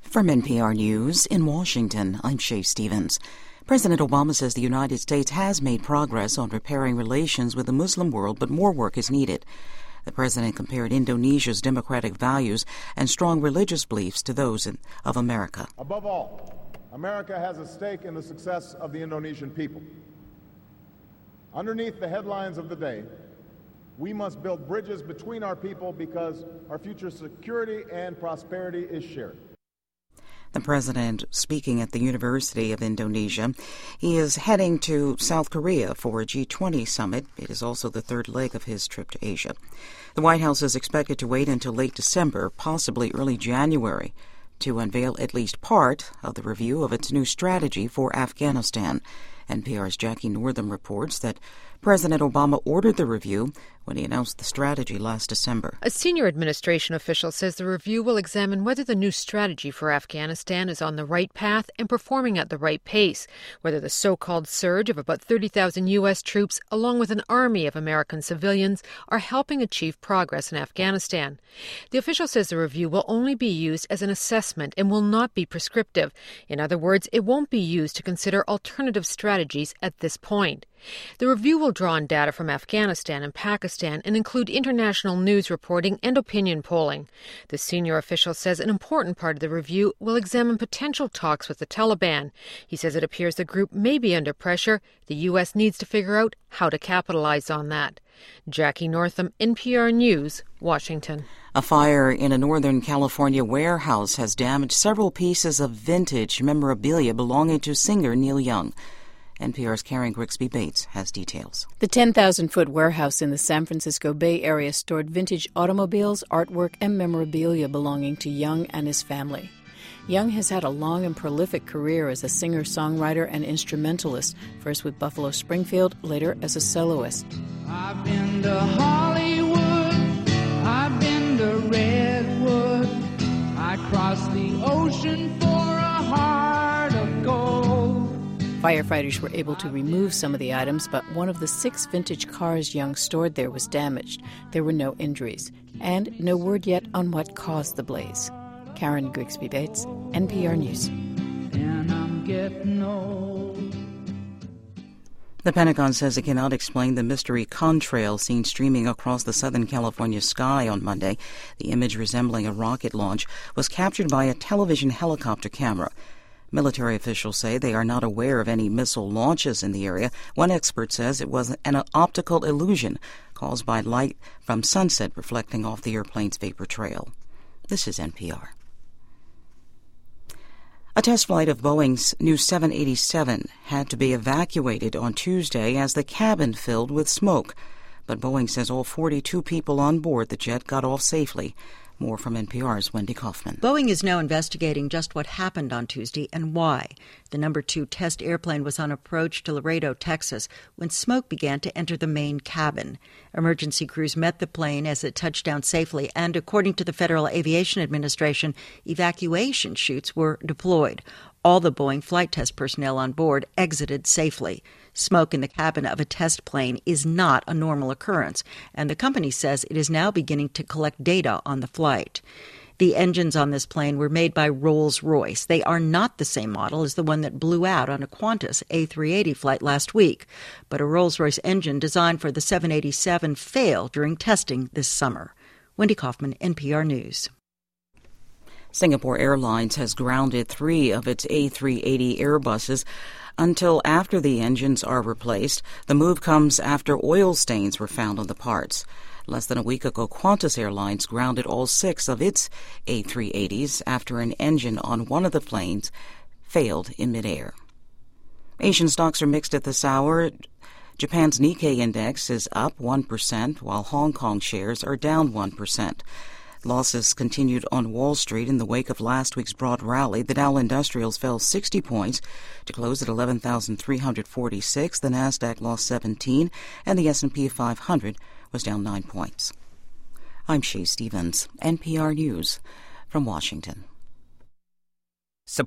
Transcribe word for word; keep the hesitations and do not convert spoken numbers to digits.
From N P R News in Washington, I'm Shay Stevens. President Obama says the United States has made progress on repairing relations with the Muslim world, but more work is needed. The president compared Indonesia's democratic values and strong religious beliefs to those of America. Above all, America has a stake in the success of the Indonesian people. Underneath the headlines of the day, we must build bridges between our people because our future security and prosperity is shared. The president speaking at the University of Indonesia. He is heading to South Korea for a G twenty summit. It is also the third leg of his trip to Asia. The White House is expected to wait until late December, possibly early January, to unveil at least part of the review of its new strategy for Afghanistan. N P R's Jackie Northam reports that President Obama ordered the review when he announced the strategy last December. A senior administration official says the review will examine whether the new strategy for Afghanistan is on the right path and performing at the right pace, whether the so-called surge of about thirty thousand U S troops, along with an army of American civilians, are helping achieve progress in Afghanistan. The official says the review will only be used as an assessment and will not be prescriptive. In other words, it won't be used to consider alternative strategies at this point. The review will draw on data from Afghanistan and Pakistan and include international news reporting and opinion polling. The senior official says an important part of the review will examine potential talks with the Taliban. He says it appears the group may be under pressure. The U S needs to figure out how to capitalize on that. Jackie Northam, N P R News, Washington. A fire in a Northern California warehouse has damaged several pieces of vintage memorabilia belonging to singer Neil Young. N P R's Karen Grigsby Bates has details. The ten thousand foot warehouse in the San Francisco Bay Area stored vintage automobiles, artwork, and memorabilia belonging to Young and his family. Young has had a long and prolific career as a singer-songwriter and instrumentalist, first with Buffalo Springfield, later as a soloist. I've been to Hollywood, I've been to Redwood, I crossed the ocean for a heart of gold. Firefighters were able to remove some of the items, but one of the six vintage cars Young stored there was damaged. There were no injuries, and no word yet on what caused the blaze. Karen Grigsby Bates, N P R News. And I'm getting old. The Pentagon says it cannot explain the mystery contrail seen streaming across the Southern California sky on Monday. The image, resembling a rocket launch, was captured by a television helicopter camera. Military officials say they are not aware of any missile launches in the area. One expert says it was an optical illusion caused by light from sunset reflecting off the airplane's vapor trail. This is N P R. A test flight of Boeing's new seven eighty-seven had to be evacuated on Tuesday as the cabin filled with smoke. But Boeing says all forty-two people on board the jet got off safely. More from N P R's Wendy Kaufman. Boeing is now investigating just what happened on Tuesday and why. The number two test airplane was on approach to Laredo, Texas, when smoke began to enter the main cabin. Emergency crews met the plane as it touched down safely, and according to the Federal Aviation Administration, evacuation chutes were deployed. All the Boeing flight test personnel on board exited safely. Smoke in the cabin of a test plane is not a normal occurrence, and the company says it is now beginning to collect data on the flight. The engines on this plane were made by Rolls-Royce. They are not the same model as the one that blew out on a Qantas A three eighty flight last week, but a Rolls-Royce engine designed for the seven eighty-seven failed during testing this summer. Wendy Kaufman, N P R News. Singapore Airlines has grounded three of its A three eighty Airbuses until after the engines are replaced. The move comes after oil stains were found on the parts. Less than a week ago, Qantas Airlines grounded all six of its A three eighties after an engine on one of the planes failed in midair. Asian stocks are mixed at this hour. Japan's Nikkei index is up one percent, while Hong Kong shares are down one percent. Losses continued on Wall Street in the wake of last week's broad rally. The Dow Industrials fell sixty points to close at eleven thousand three hundred forty-six. The Nasdaq lost seventeen, and the S and P five hundred was down nine points. I'm Shay Stevens, N P R News from Washington.